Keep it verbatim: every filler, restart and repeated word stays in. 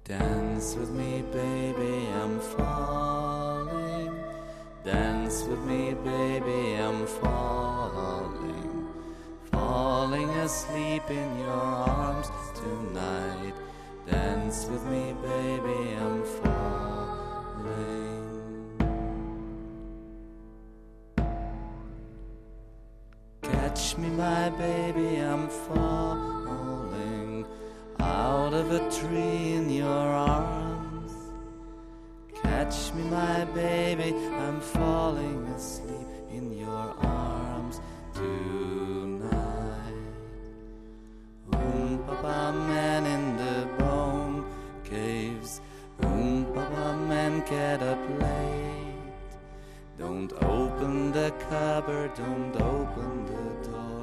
Dance with me, baby, I'm falling. Dance with me, baby, I'm falling. Falling asleep in your arms tonight. Dance with me, baby, I'm falling. Catch me, my baby, I'm falling out of a tree in your arms. Catch me, my baby, I'm falling asleep in your arms tonight. Oom Papa Man in the bone caves. Oom Papa Man, get up late. Don't open the cupboard, don't open the door.